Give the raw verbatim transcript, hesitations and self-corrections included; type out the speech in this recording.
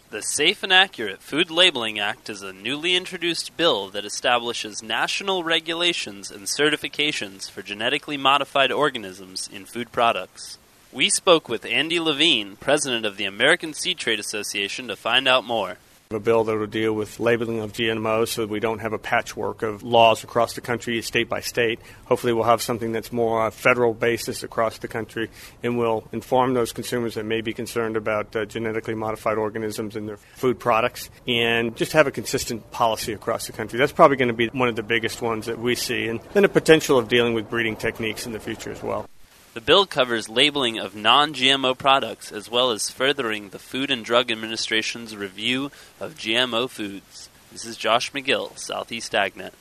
The Safe and Accurate Food Labeling Act is a newly introduced bill that establishes national regulations and certifications for genetically modified organisms in food products. We spoke with Andy Levine, president of the American Seed Trade Association, to find out more. A bill that will deal with labeling of G M Os so that we don't have a patchwork of laws across the country, state by state. Hopefully we'll have something that's more uh, federal basis across the country and will inform those consumers that may be concerned about uh, genetically modified organisms in their food products and just have a consistent policy across the country. That's probably going to be one of the biggest ones that we see, and then the potential of dealing with breeding techniques in the future as well. The bill covers labeling of non-G M O products as well as furthering the Food and Drug Administration's review of G M O foods. This is Josh McGill, Southeast AgNet.